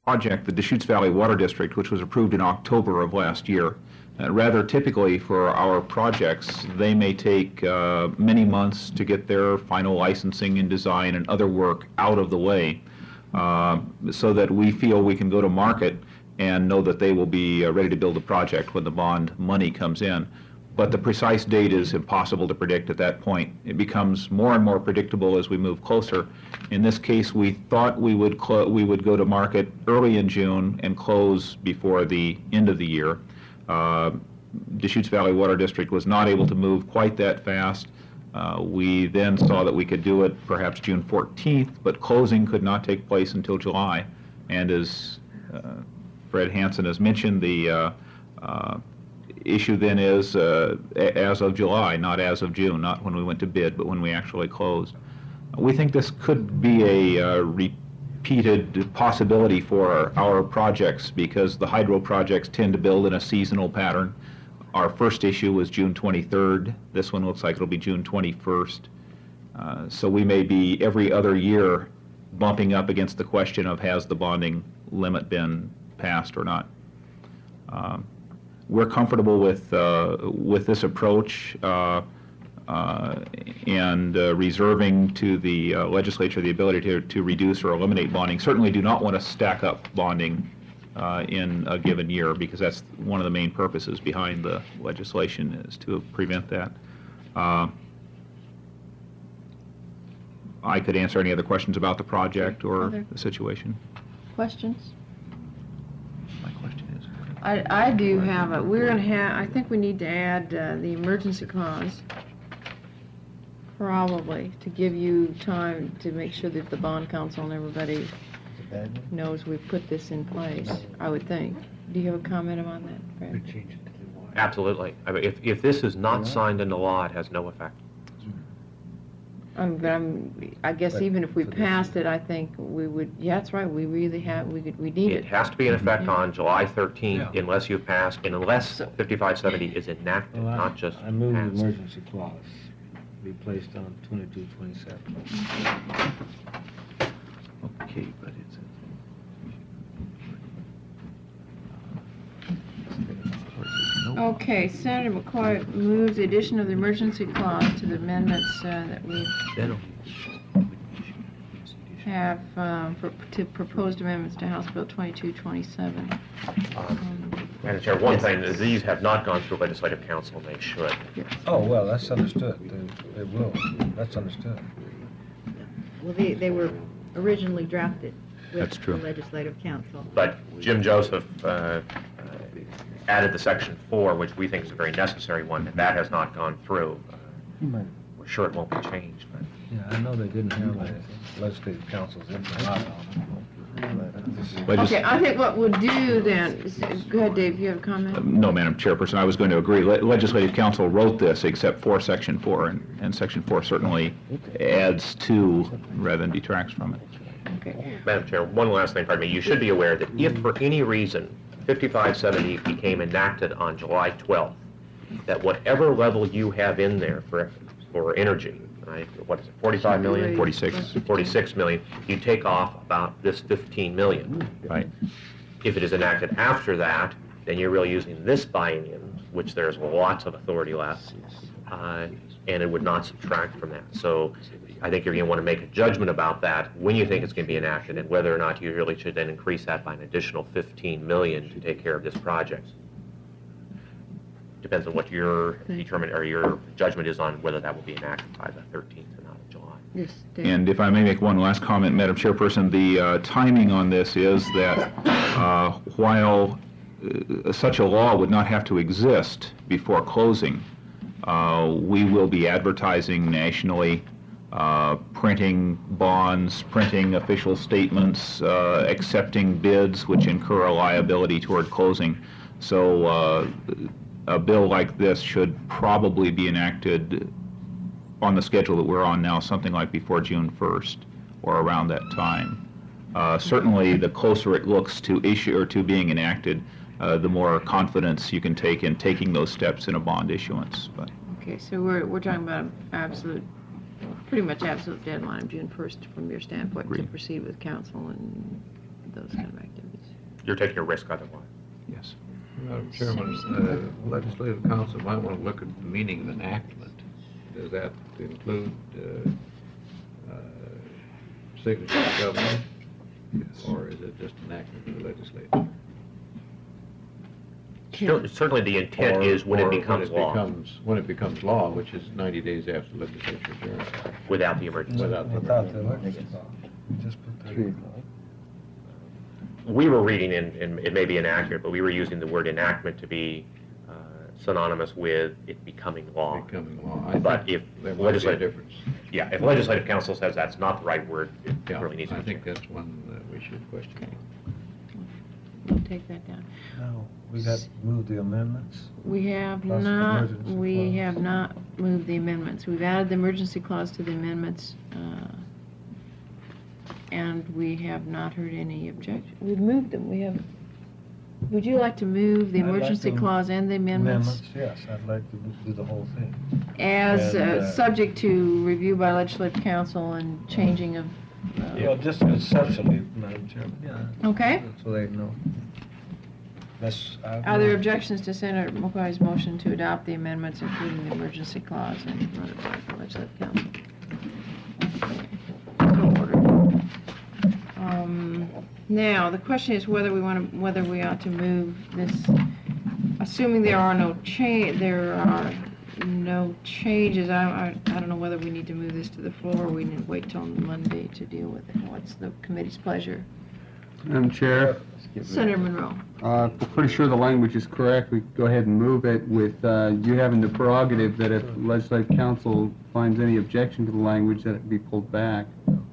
project, the Deschutes Valley Water District, which was approved in October of last year. Rather typically for our projects, they may take many months to get their final licensing and design and other work out of the way, so that we feel we can go to market and know that they will be ready to build the project when the bond money comes in. But the precise date is impossible to predict at that point. It becomes more and more predictable as we move closer. In this case, we thought we would go to market early in June and close before the end of the year. Deschutes Valley Water District was not able to move quite that fast. We then saw that we could do it perhaps June 14th, but closing could not take place until July. And as Fred Hansen has mentioned, the issue then is as of July, not as of June, not when we went to bid, but when we actually closed. We think this could be a repeated possibility for our projects because the hydro projects tend to build in a seasonal pattern. Our first issue was June 23rd. This one looks like it'll be June 21st. So we may be every other year bumping up against the question of has the bonding limit been passed or not. We're comfortable with this approach and reserving to the legislature the ability to reduce or eliminate bonding. Certainly do not want to stack up bonding in a given year because that's one of the main purposes behind the legislation is to prevent that. I could answer any other questions about the project or the situation. Questions? My question is. I do have a, we're going to have, I think we need to add the emergency clause, probably, to give you time to make sure that the bond council and everybody knows we've put this in place, I would think. Do you have a comment on that, Fred? Absolutely. I mean, if this is not signed into law, it has no effect. I guess even if we passed it, I think we would, yeah, that's right, we really have, we need it. It has to be in effect on July 13th Yeah. unless you pass, and unless 5570 is enacted, not just I move the passed. emergency clause be placed on 2227. Okay, but it's Okay, Senator McCoy moves the addition of the emergency clause to the amendments that we have to proposed amendments to House Bill 2227. Madam Chair, one thing, these have not gone through legislative council, and they should. Oh, well, that's understood. They will. That's understood. Well, they were originally drafted That's with true. the Legislative Council. But Jim Joseph added the Section 4, which we think is a very necessary one, and that has not gone through. We're sure it won't be changed, but Yeah, I know they didn't have a legislative council's input on it. Okay, I think what we'll do then, go ahead, Dave, you have a comment? No, Madam Chairperson, I was going to agree. Legislative Council wrote this except for Section 4, and Section 4 certainly adds to rather than detracts from it. Okay. Madam Chair, one last thing, pardon me. You should be aware that if for any reason 5570 became enacted on July 12th, that whatever level you have in there for energy, right, what is it, 45 million? 46. 46 million, you take off about this 15 million. Right. If it is enacted after that, then you're really using this biennium, which there's lots of authority left, and it would not subtract from that. So I think you're going to want to make a judgment about that when you think it's going to be enacted and whether or not you really should then increase that by an additional 15 million to take care of this project. Depends on what your your judgment is on whether that will be enacted by the 13th or not of July. Yes, Dave. And if I may make one last comment, Madam Chairperson, the timing on this is that while such a law would not have to exist before closing, we will be advertising nationally, printing bonds, printing official statements, accepting bids which incur a liability toward closing. So a bill like this should probably be enacted on the schedule that we're on now, something like before June 1st or around that time. Certainly, the closer it looks to issue or to being enacted, the more confidence you can take in taking those steps in a bond issuance. But Okay, so we're talking about pretty much absolute deadline of June 1st from your standpoint to Agreed. proceed with council and those kind of activities. You're taking a risk otherwise. Yes. Madam Chairman, Legislative Council might want to look at the meaning of enactment. Does that include signature of government? Or is it just enactment of the legislature? Certainly the intent is when it becomes law, When it becomes law, which is 90 days after the legislature adjourns. without the emergency. Without the Without the emergency clause. You just put that. We were reading, and it may be inaccurate, but we were using the word enactment to be synonymous with it becoming law. Becoming law. I But think if there might be a legislative, difference. yeah, if legislative council says that's not the right word, it Yeah, really needs to I be think changed. that's one that we should question. Okay. We'll take that down. No, we got to move the amendments. We have Plus the not, emergency we clause. have not moved the amendments. We've added the emergency clause to the amendments, and we have not heard any objection. We've moved them, we have, would you like to move the I'd like emergency to- clause and the amendments? Yes, I'd like to do the whole thing. As, And, subject to review by legislative council and changing of, Well, just conceptually, Madam Chairman, yeah. okay? So they know. That's. Are there objections to Senator McCoy's motion to adopt the amendments, including the emergency clause, and run it by the legislative council? Okay. So ordered. Now, the question is whether we ought to move this, assuming there are no changes, I don't know whether we need to move this to the floor, or we need to wait till Monday to deal with it. What's the committee's pleasure? Madam Chair, Senator Monroe. we're pretty sure the language is correct. We go ahead and move it with you having the prerogative that if legislative council finds any objection to the language, that it be pulled back.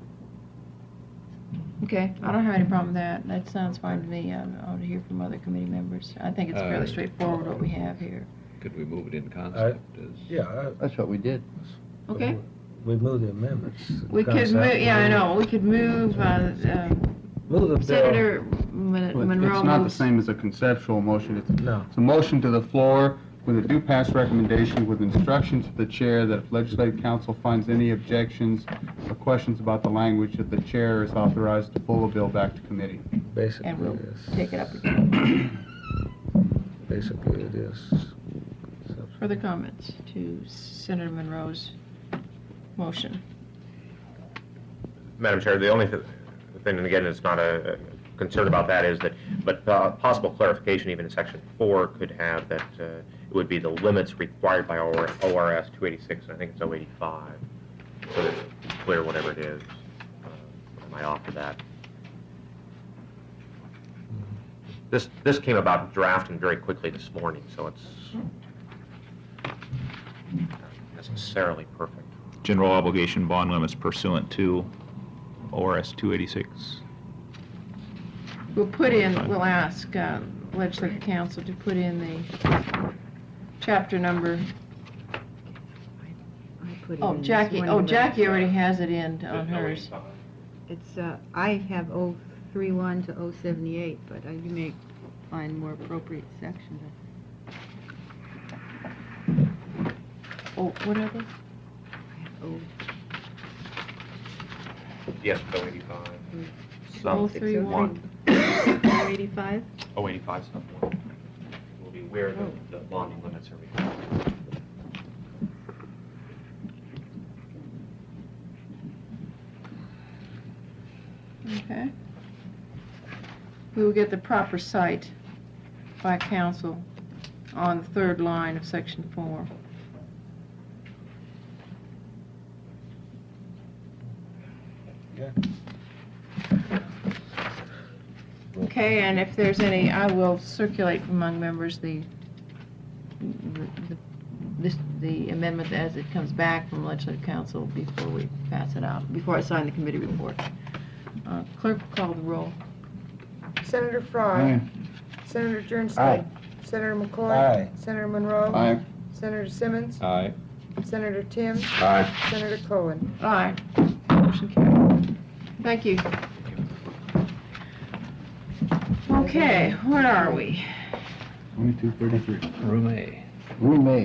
Okay, I don't have any problem with that. That sounds fine to me. I ought to hear from other committee members. I think it's fairly straightforward what we have here. Could we move it in concept? Yeah. That's what we did. Okay? We move the amendments. We could move, yeah, I know, we could move, Move the bill. Senator Well, Monroe It's not the moves. same as a conceptual motion. No. It's a motion to the floor with a due pass recommendation with instruction to the chair that if legislative council finds any objections or questions about the language, that the chair is authorized to pull the bill back to committee. Basically, And we'll it is. take it up again. Basically, it is. Further comments to Senator Monroe's motion? Madam Chair, the only thing, and again, it's not a concern about that, is that, but possible clarification even in section 4 could have that it would be the limits required by ORS 286, and I think it's 085, so that it's clear whatever it is. I might offer that. This came about drafting very quickly this morning, so it's not necessarily perfect. General obligation bond limits pursuant to ORS 286. We'll ask legislative council to put in the chapter number. I put it Oh, in this Jackie, one oh, already. Jackie already has it in on hers. It's, I have 031 to 078, but you may find more appropriate sections. Oh, what are they? Oh, Yes, 085. Oh, Some 31. 085? 085, sub 1. Will be where the bonding limits are required. Okay. We will get the proper site by council on the third line of section 4. Yeah. Okay, and if there's any, I will circulate among members the amendment as it comes back from legislative council before we pass it out, before I sign the committee report. Clerk, call the roll. Senator Frye. Senator Jernstein. Senator McCoy. Aye. Senator Monroe. Aye. Senator Simmons. Aye. Senator Tim. Aye. Senator Cohen. Aye. Motion carried. Thank you. Okay, where are we? 2233. Room A. Room A.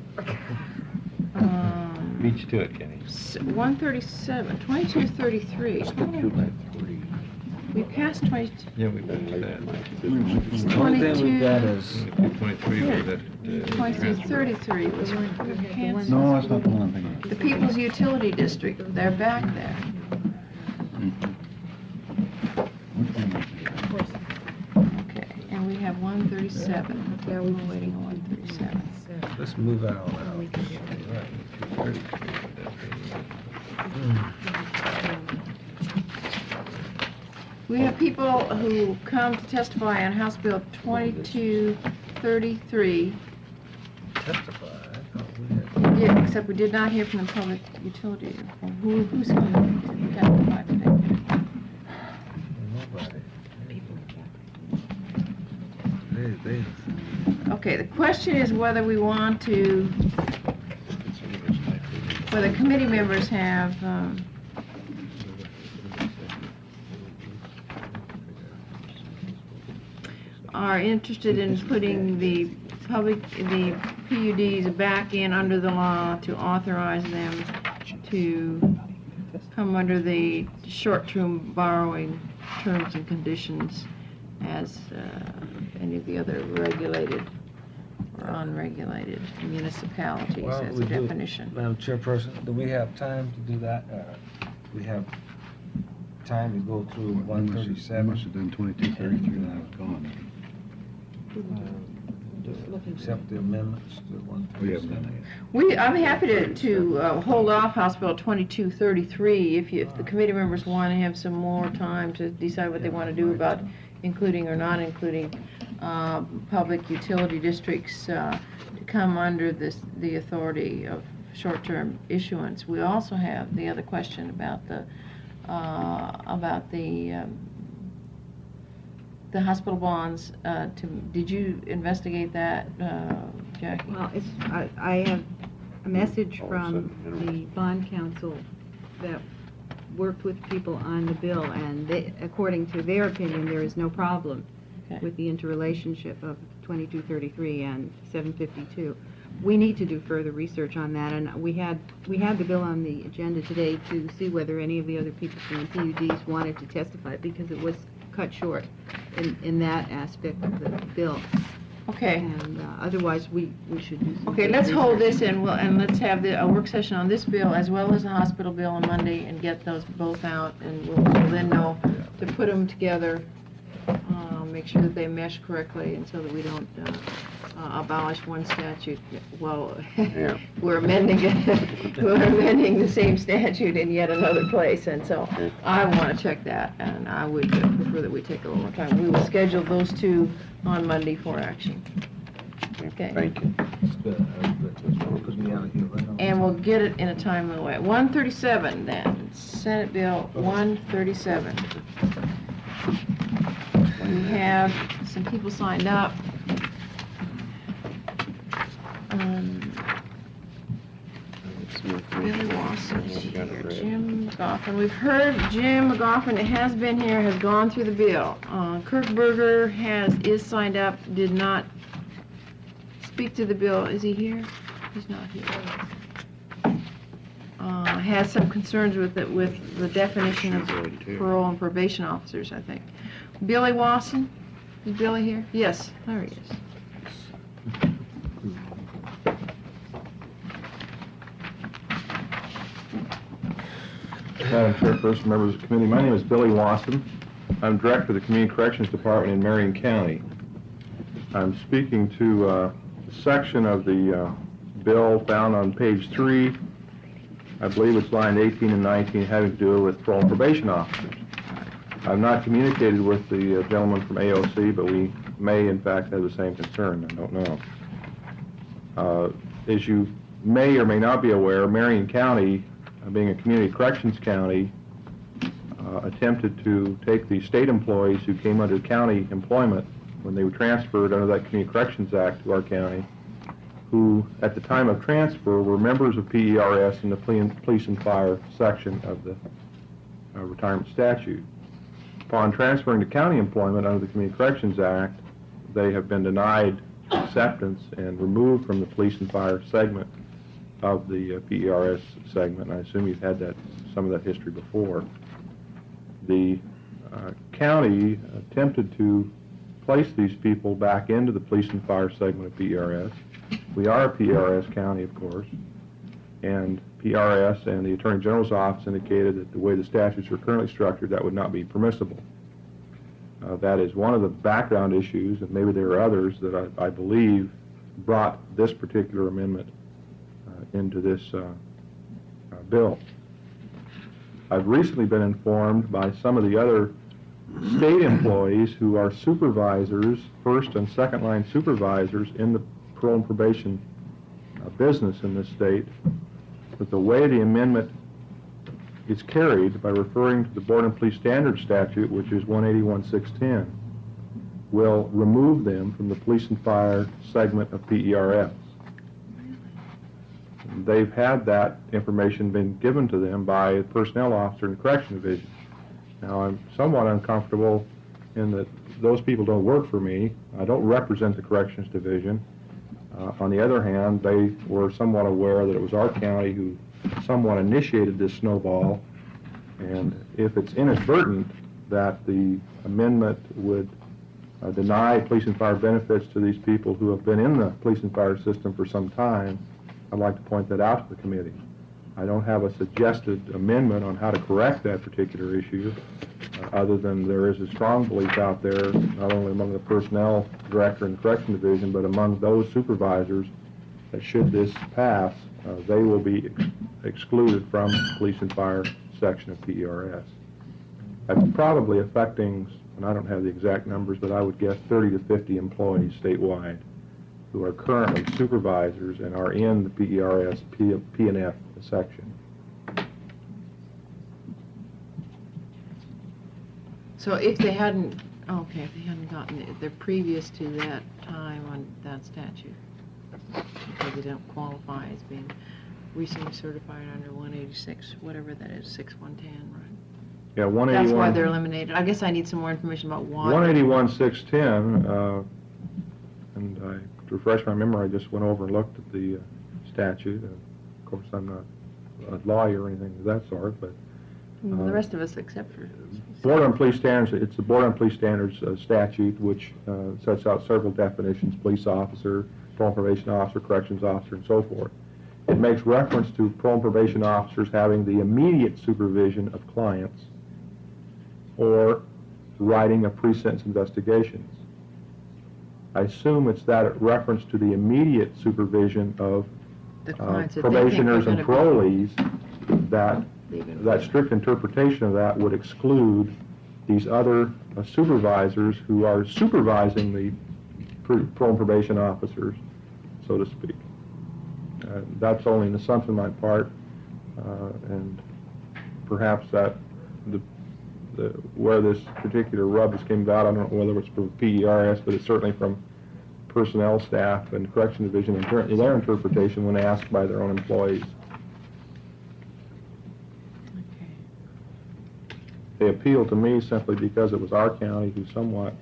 Beach to it, Kenny. 137, 2233. We passed 20, Yeah, we've done that. The only thing we've got 22, is, 23 was that. 22, 33 was canceled. No, that's not the one I'm thinking of. The People's Utility District, they're back there. Okay, and we have 137. Yeah, we We're waiting on 137. let's move out all out. Right. We have people who come to testify on House Bill 2233. Testify. I thought we had- Yeah, except we did not hear from the public utility. Who's going to testify today? Nobody. They, Okay, the question is whether we want to, whether committee members have, are interested in putting the PUDs back in under the law to authorize them to come under the short-term borrowing terms and conditions as any of the other regulated or unregulated municipalities Well, as we a do- definition. Madam Chairperson, do we have time to do that? We have time to go through 137? Must have done 22, 33 when I was gone. Accept the amendments to We haven't 137. done that. I'm happy to hold off House Bill 2233 if the committee members want to have some more time to decide what they want to do about including or not including public utility districts to come under the authority of short-term issuance. We also have the other question about the hospital bonds. Did you investigate that, Jackie? Well, I have a message from the bond council that worked with people on the bill, and they, according to their opinion, there is no problem Okay. with the interrelationship of 2233 and 752. We need to do further research on that, and we had the bill on the agenda today to see whether any of the other people from the PUDs wanted to testify, because it was cut short in that aspect of the bill. Okay. And otherwise, we should do some. Okay, let's hold this and let's have a work session on this bill as well as the hospital bill on Monday and get those both out, and we'll then know to put them together, make sure that they mesh correctly, and so that we don't abolish one statute. Well, we're amending it, we're amending the same statute in yet another place, and so I want to check that, and I would prefer that we take a little more time. We will schedule those two on Monday for action. Okay. Thank you. It's good. Put me out of here right on. And we'll get it in a timely way. 137 then, Senate Bill 137. We have some people signed up. Billy Lawson is here, Jim McGoffin. We've heard Jim McGoffin has been here, has gone through the bill. Kirk Berger is signed up, did not speak to the bill. Is he here? He's not here. Has some concerns with the definition of parole and probation officers, I think. Billy Watson, is Billy here? Yes, there he is. Madam Chairperson, members of the committee, my name is Billy Wasson. I'm Director of the Community Corrections Department in Marion County. I'm speaking to a section of the bill found on page 3. I believe it's line 18 and 19, having to do with parole and probation officers. I've not communicated with the gentleman from AOC, but we may in fact have the same concern. I don't know. As you may or may not be aware, Marion County, being a community corrections county, attempted to take the state employees who came under county employment when they were transferred under that Community Corrections Act to our county, who at the time of transfer were members of PERS in the police and fire section of the retirement statute. Upon transferring to county employment under the Community Corrections Act, they have been denied acceptance and removed from the police and fire segment of the PERS segment. I assume you've had some of that history before. The county attempted to place these people back into the police and fire segment of PRS. We are a PRS county, of course, and PRS and the Attorney General's office indicated that the way the statutes are currently structured, that would not be permissible. That is one of the background issues, and maybe there are others that I believe brought this particular amendment into this bill. I've recently been informed by some of the other state employees who are supervisors, first and second line supervisors in the parole and probation business in this state, that the way the amendment is carried by referring to the Board and Police Standards statute, which is 181-610, will remove them from the police and fire segment of PERS. They've had that information been given to them by a personnel officer in the Correction Division. Now, I'm somewhat uncomfortable in that those people don't work for me. I don't represent the Corrections Division. On the other hand, they were somewhat aware that it was our county who somewhat initiated this snowball, and if it's inadvertent that the amendment would deny police and fire benefits to these people who have been in the police and fire system for some time, I'd like to point that out to the committee. I don't have a suggested amendment on how to correct that particular issue, other than there is a strong belief out there, not only among the personnel director and the Correction Division, but among those supervisors, that should this pass, they will be excluded from the police and fire section of PERS. That's probably affecting, and I don't have the exact numbers, but I would guess 30 to 50 employees statewide who are currently supervisors and are in the PERS P&F section. So if they hadn't, okay, if they hadn't gotten it, they're previous to that time on that statute, because they don't qualify as being recently certified under 186, whatever that is, 6110, right? Yeah, 181. That's why they're eliminated. I guess I need some more information about why. 181-610, and to refresh my memory, I just went over and looked at the statute. Of course, I'm not a lawyer or anything of that sort, but Well, the rest of us, except for... Board on Police Standards, it's the Board on Police Standards statute, which sets out several definitions: police officer, parole and probation officer, corrections officer, and so forth. It makes reference to parole and probation officers having the immediate supervision of clients or writing of pre-sentence investigations. I assume it's that reference to the immediate supervision of the clients that they think probationers they're and gonna parolees, that strict interpretation of that would exclude these other supervisors who are supervising the parole and probation officers, so to speak. That's only an assumption on my part, and perhaps that where this particular rub came about, I don't know whether it's from PERS, but it's certainly from personnel staff and Correction Division in their interpretation when asked by their own employees. They appealed to me simply because it was our county who somewhat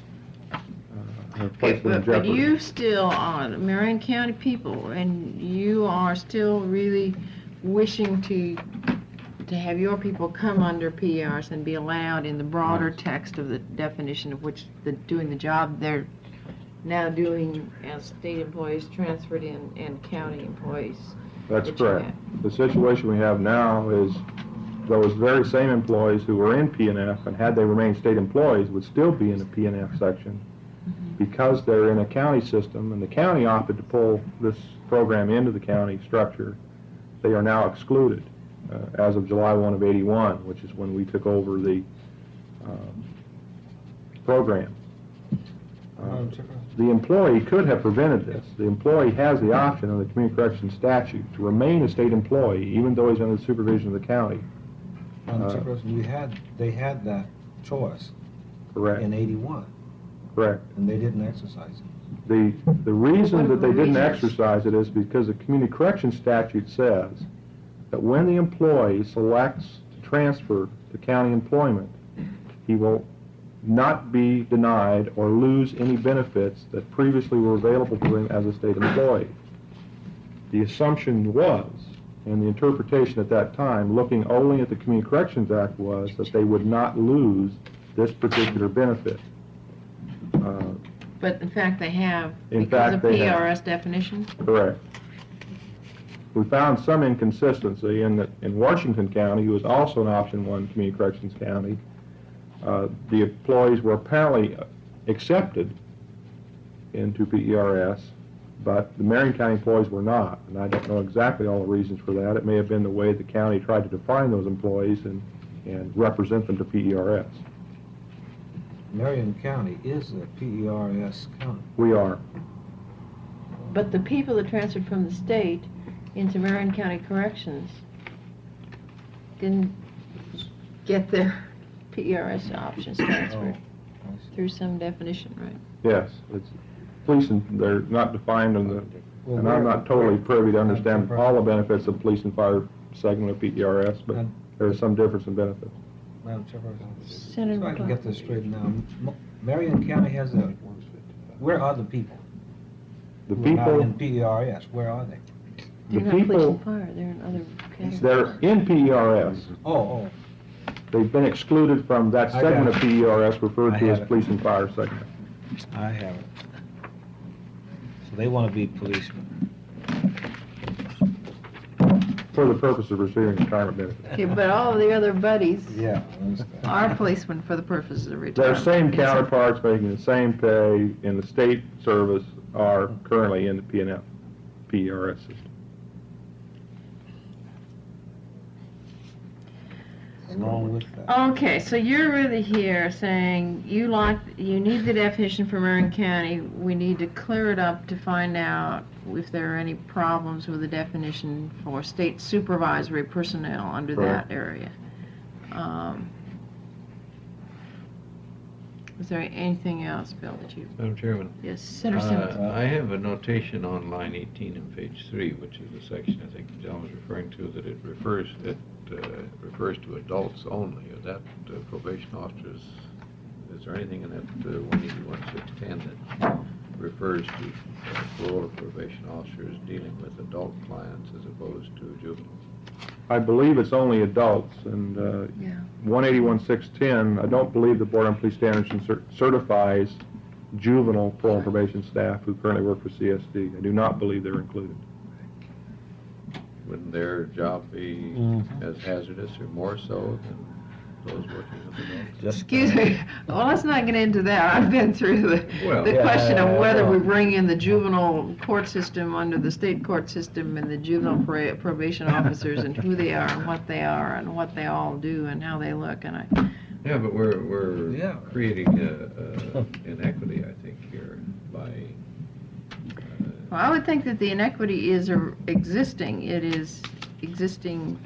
placed them in But jeopardy. you still are Marion County people, and you are still really wishing to have your people come under PRs and be allowed in the broader text of the definition of which doing the job they're now doing as state employees transferred in and county employees. That's that you correct. have. The situation we have now is those very same employees who were in PNF, and had they remained state employees, would still be in the PNF section. Because they're in a county system, and the county opted to pull this program into the county structure, they are now excluded as of July 1 of '81, which is when we took over the program. The employee could have prevented this. The employee has the option under the Community Corrections statute to remain a state employee, even though he's under the supervision of the county. They had that choice Correct. in '81, Correct. and they didn't exercise it. The reason What are that they the didn't reasons? exercise it is because the Community Corrections statute says that when the employee selects to transfer to county employment, he will not be denied or lose any benefits that previously were available to him as a state employee. The assumption was, and the interpretation at that time, looking only at the Community Corrections Act, was that they would not lose this particular benefit. But in fact, they have, In because fact, of they have. PRS definition? Correct. We found some inconsistency in that in Washington County, who is also an option one community corrections county, the employees were apparently accepted into PERS, but the Marion County employees were not. And I don't know exactly all the reasons for that. It may have been the way the county tried to define those employees and represent them to PERS. Marion County is a PERS county. We are. But the people that transferred from the state into Marion County Corrections didn't get their PERS options transferred through some definition, right? Yes. It's police, and they're not defined in the, Well, and I'm where- not totally privy to understand all the benefits of police and fire segment of PERS, but there's some difference in benefits. Madam Chairperson, Senator so I can McClark. get this straightened out. Marion County has a, where are the people? The who are not people, in PERS, where are they? They're the not police people, and fire, they're in other categories. they're in PERS. Oh, They've been excluded from that I segment of got PERS referred I to as have it. police and fire segment. I have it. So they want to be policemen. For the purpose of receiving retirement benefits. Okay, but all of the other buddies Yeah, I understand. are policemen for the purposes of Their retirement. same counterparts making the same pay in the state service are currently in the PERS system. Along with that. Okay, so you're really here saying you need the definition for Marion County. We need to clear it up to find out if there are any problems with the definition for state supervisory personnel under Correct. that area. Is there anything else, Bill, that you, Madam Chairman, yes, Senator Simmons? I have a notation on line 18 in page 3, which is the section I think John was referring to, that it refers to adults only. Are that probation officers? Is there anything in that 181.610 that refers to parole or probation officers dealing with adult clients as opposed to juveniles? I believe it's only adults, and Yeah. 181.610, I don't believe the Board on Police Standards certifies juvenile parole and probation staff who currently work for CSD. I do not believe they're included. Wouldn't their job be Mhm. as hazardous or more so than those working with adults? Just, Excuse me, well, let's not get into that. I've been through the Well, yeah, question of whether we well. bring in the juvenile court system under the state court system and the juvenile probation officers and who they are and what they all do and how they look, and Yeah, but we're Yeah. creating inequity, I think, here by. well, I would think that the inequity is existing. It is existing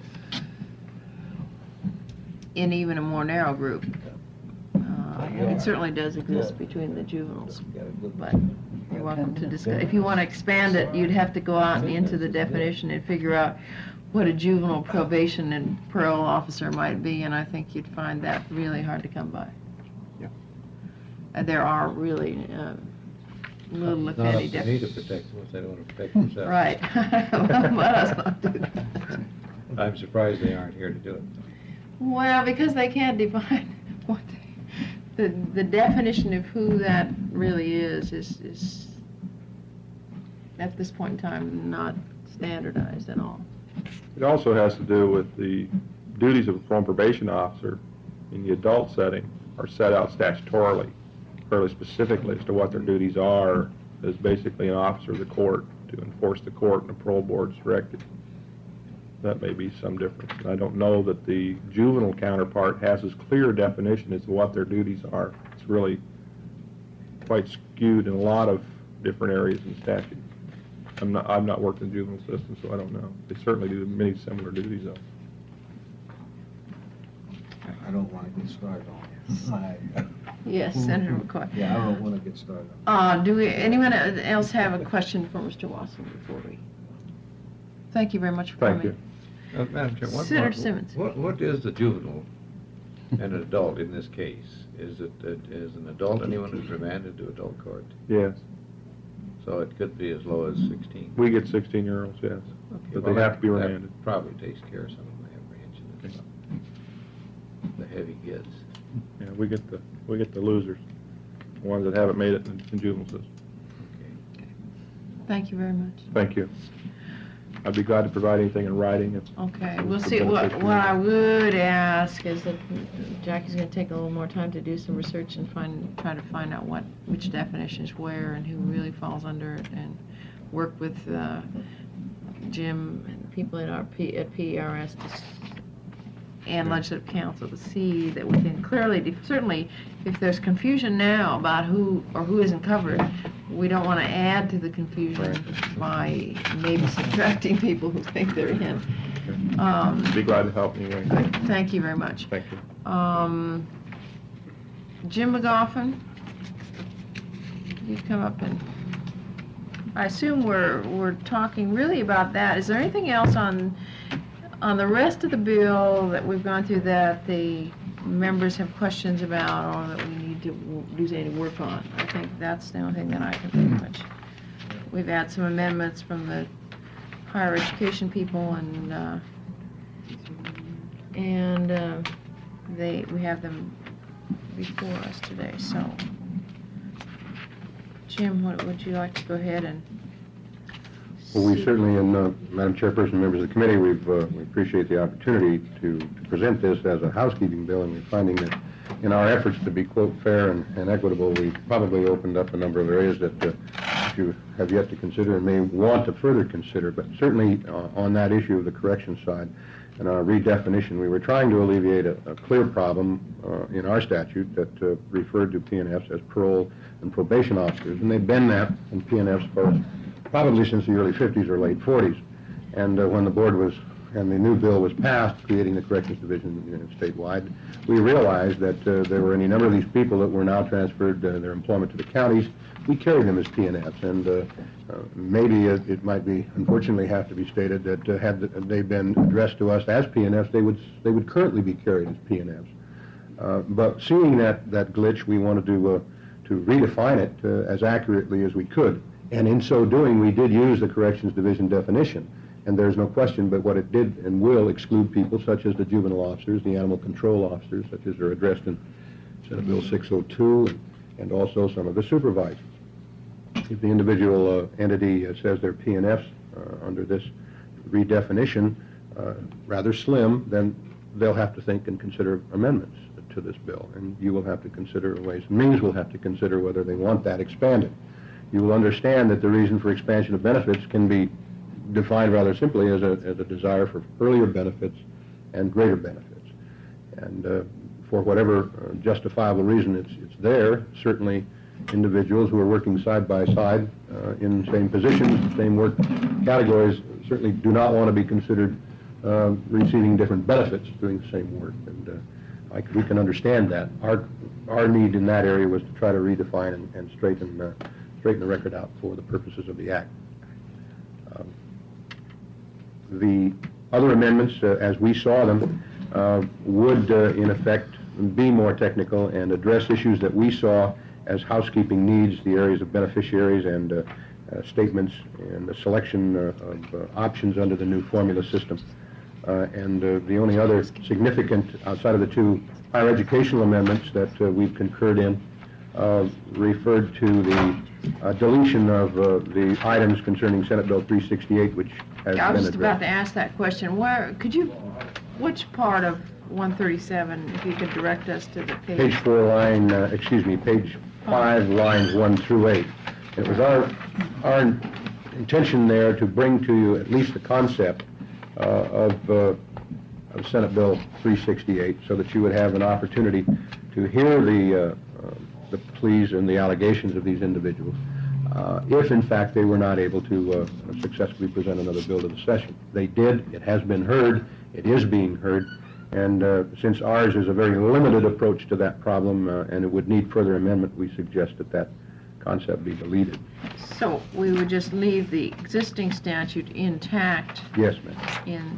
in even a more narrow group. It certainly does exist between the juveniles, but you're welcome to discuss. If you want to expand it, you'd have to go out and into the definition and figure out what a juvenile probation and parole officer might be, and I think you'd find that really hard to come by. Yeah. There are really little, if Not up any, to me to protect them if they don't want to protect themselves. Right. Well, let us not do that. I'm surprised they aren't here to do it. Well, because they can't define what the definition of who that really is at this point in time not standardized at all. It also has to do with the duties of a parole and probation officer in the adult setting are set out statutorily, fairly specifically as to what their duties are as basically an officer of the court to enforce the court and the parole board's directive. That may be some difference. And I don't know that the juvenile counterpart has as clear a definition as to what their duties are. It's really quite skewed in a lot of different areas in statute. I've not worked in the juvenile system, so I don't know. They certainly do many similar duties, though. I don't want to get started on it. Yes, Senator McCoy. Yeah, I don't want to get started on Do anyone else have a question for Mr. Watson before we? Thank you very much for Thank coming. you. Madam Chair, Senator Simmons. What is the juvenile and an adult in this case? Is an adult anyone who's remanded to adult court? Yes. So it could be as low as 16? We get 16-year-olds, yes. Okay, But well, they have to be that remanded. probably takes care of some of my apprehension of the heavy kids. Yeah, we get the losers, the ones that haven't made it in juvenile system. Thank you very much. Thank you. I'd be glad to provide anything in writing if Okay, It's we'll the see, what benefit I would ask is that Jackie's gonna take a little more time to do some research and try to find out which definition is where and who really falls under it, and work with Jim and people at PRS and Legislative Council to see that we can clearly, certainly, if there's confusion now about who isn't covered, we don't want to add to the confusion by maybe subtracting people who think they're in. be glad to help anyway. Thank you very much. Thank you. Jim McGoffin, you come up and, I assume we're talking really about that. Is there anything else on the rest of the bill that we've gone through that the members have questions about or that we need to do any work on? I think that's the only thing that I can think of. We've had some amendments from the higher education people and we have them before us today, so. Jim, would you like to go ahead and? Well, we certainly, and Madam Chairperson, members of the committee, we appreciate the opportunity to present this as a housekeeping bill, and we're finding that in our efforts to be, quote, fair and equitable, we've probably opened up a number of areas that you have yet to consider and may want to further consider. But certainly on that issue of the correction side and our redefinition, we were trying to alleviate a clear problem in our statute that referred to PNFs as parole and probation officers, and they've been that in PNFs for probably since the early 50s or late 40s. And when the board was, and the new bill was passed, creating the Corrections Division statewide, we realized that there were any number of these people that were now transferred their employment to the counties. We carried them as PNFs, and maybe it might be, unfortunately, have to be stated that had they been addressed to us as PNFs, they would currently be carried as PNFs. But seeing that glitch, we wanted to redefine it as accurately as we could. And in so doing, we did use the Corrections Division definition. And there's no question but what it did and will exclude people such as the juvenile officers, the animal control officers, such as are addressed in Senate Bill 602, and also some of the supervisors. If the individual entity says they're PNFs under this redefinition, rather slim, then they'll have to think and consider amendments to this bill. And you will have to consider, Ways and Means will have to consider whether they want that expanded. You will understand that the reason for expansion of benefits can be defined rather simply as a desire for earlier benefits and greater benefits. And for whatever justifiable reason it's there, certainly individuals who are working side by side in the same positions, same work categories, certainly do not want to be considered receiving different benefits doing the same work. And we can understand that. Our need in that area was to try to redefine and straighten the record out for the purposes of the Act. The other amendments, as we saw them, would in effect be more technical and address issues that we saw as housekeeping needs, the areas of beneficiaries and statements and the selection of options under the new formula system. And the only other significant, outside of the two higher educational amendments that we've concurred in, referred to the deletion of the items concerning Senate Bill 368, which has I was been just about addressed. to ask that question. Which part of 137, if you could direct us to the page? Page 5, lines 1 through 8. It was our intention there to bring to you at least the concept of Senate Bill 368, so that you would have an opportunity to hear the pleas and the allegations of these individuals, if in fact they were not able to successfully present another bill to the session. They did. It has been heard. It is being heard. And since ours is a very limited approach to that problem and it would need further amendment, we suggest that concept be deleted. So we would just leave the existing statute intact Yes, ma'am. in...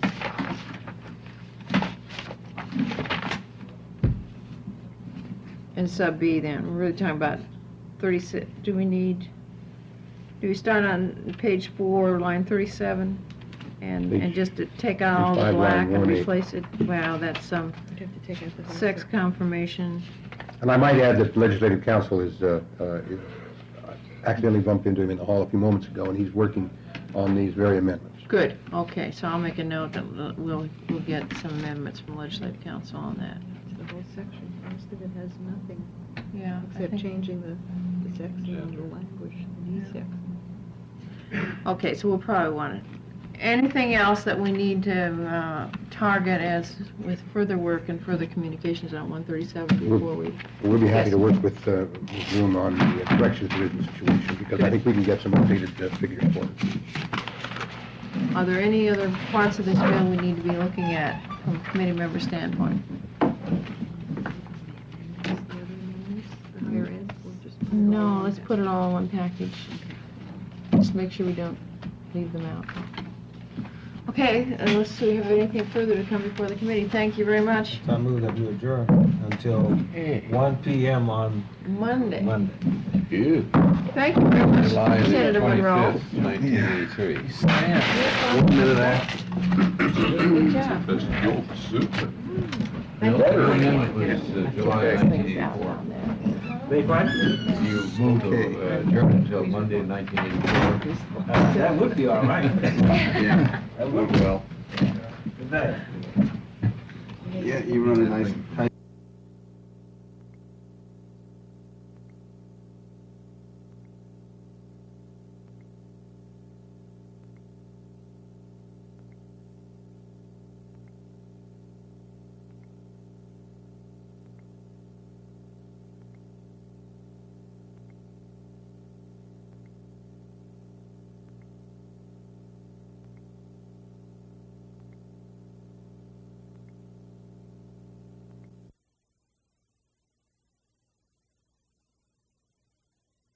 In sub B then, we're really talking about 36, do we start on page 4, line 37? And Page- just to take out all page the 5, line black and 1A. replace it, wow, that's We'd have to take out the whole sex confirmation. And I might add that Legislative Counsel is, accidentally bumped into him in the hall a few moments ago, and he's working on these very amendments. Good, okay, so I'll make a note that we'll get some amendments from Legislative Council on that. The whole section, most of it has nothing, Yeah. I except think- changing the section and the language, the section. Okay, so we'll probably want it. Anything else that we need to target as with further work and further communications on 137 before we? We'll be happy Yes. to work with Zoom on the corrections division situation, because I think we can get some updated figures for it. Are there any other parts of this bill we need to be looking at from a committee member standpoint? No, let's put it all in one package. Just make sure we don't leave them out. Okay, unless we have anything further to come before the committee, thank you very much. So I move that we adjourn until 1 PM on Monday. Monday. Good. Thank you very much, July the Senator Monroe. 25th, 1983. 1 minute after. Good job. That's Joe Super. Thank The you. amendment was July Things out 1984. down there. You moved to adjourn until Monday, 1984. That would be all right. Yeah. That would Well. Good night. Yeah, you run a nice, tight